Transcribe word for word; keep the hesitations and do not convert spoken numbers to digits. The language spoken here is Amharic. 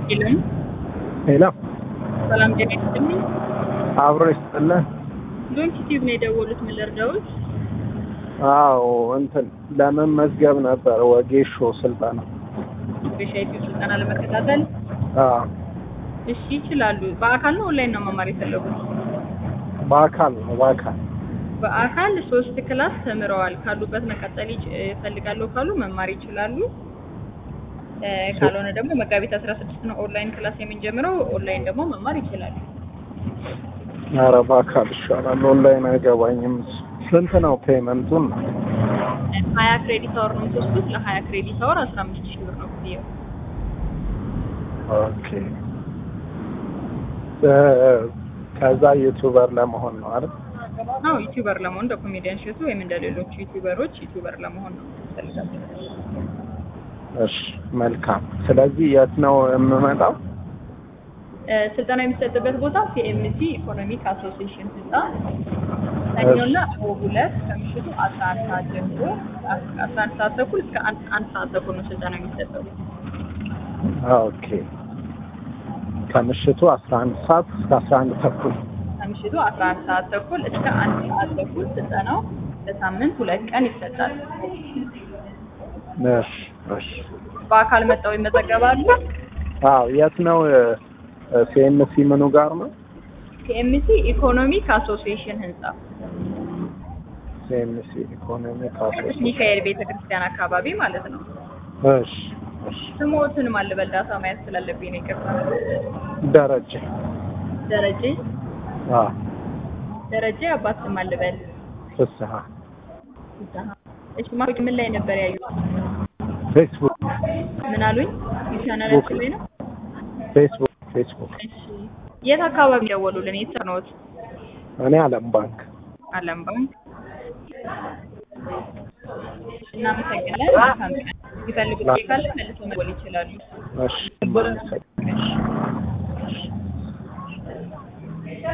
ሄሎ ሄሎ ሰላም ጤና ይስጥልኝ። አብሮ ይስጥልን። ዶንት ቲዩብ ነው የደወሉት። ምን ልርዳዎት? አዎ እንትን ለመመዝገብ ነበር ወጌሾ ስልጠና። በሻይቱ ስልጠና ለመከታተል አዎ እሺ ይችላሉ። በአካል ነው ኦንላይን ነው መማር የፈለጉት? በአካል ነው በአካል በአካል ሶስት ክላስ ተምረዋል። ካሉበት መቀጠል ይፈልጋሉ ካሉ መማር ይችላሉ። ካልሆነ ደግሞ መጋቢት አስራ ስድስት ነው ኦንላይን ክላስ የምንጀምረው። ኦንላይን ደግሞ መማር ይችላሉ። ኧረ በአካል ይሻላል። ኦንላይን አይገባኝም። ስንት ነው ፔመንቱን? ሀያ ክሬዲት አወር ነው የምትወስዱት። ለሀያ ክሬዲት አወር አስራ አምስት ሺህ ብር ነው ክፍያው። ኦኬ ከዛ ዩቲዩበር ለመሆን ነው አይደል? አዎ ዩቲዩበር ለመሆን እንደ ኮሜዲያን ሸቱ ወይም እንደ ሌሎች ዩቲዩበሮች ዩቲዩበር ለመሆን ነው የምትፈልጋችሁ። እሺ መልካም። ስለዚህ የት ነው የምመጣው? ስልጠና የሚሰጥበት ቦታ ሲኤምሲ ኢኮኖሚክ አሶሲዬሽን ህንጻ ሰኞና ሮብ ዕለት ከምሽቱ አስራ አንድ ሰዓት ጀምሮ አስራ አንድ ሰዓት ተኩል እስከ አንድ ሰዓት ተኩል ነው ስልጠና የሚሰጠው። ኦኬ ከምሽቱ አስራ አንድ ሰዓት እስከ አስራ አንድ ተኩል ከምሽቱ አስራ አንድ ሰዓት ተኩል እስከ አንድ ሰዓት ተኩል ስልጠናው ለሳምንት ሁለት ቀን ይሰጣል። እሺ እሺ በአካል መጣው ይመዘገባሉ። አዎ የት ነው? ሲኤምሲ ምኑ ጋር ነው? ሲኤምሲ ኢኮኖሚክ አሶሲዬሽን ህንጻ ሲኤምሲ ኢኮኖሚክ አሶሲዬሽን ሚካኤል ቤተክርስቲያን አካባቢ ማለት ነው። እሺ እሺ ስሞትን ማልበል ዳታ ማየት ስላለብኝ ነው። ይቅርታ። ደረጀ ደረጀ አዎ ደረጀ አባት ስም ማልበል ፍስሐ ፍስሐ። እሺ ማውቂ ምን ላይ ነበር ያዩት? ፌስቡክ። ምን አሉኝ? ቻናላችን ላይ ነው። ፌስቡክ ፌስቡክ። እሺ የት አካባቢ ደወሉልን? የት ነዎት? እኔ አለም ባንክ። አለም ባንክ። እናመሰግናለን። ይፈልጉት ካለ መልሶ መደወል ይችላሉ። እሺ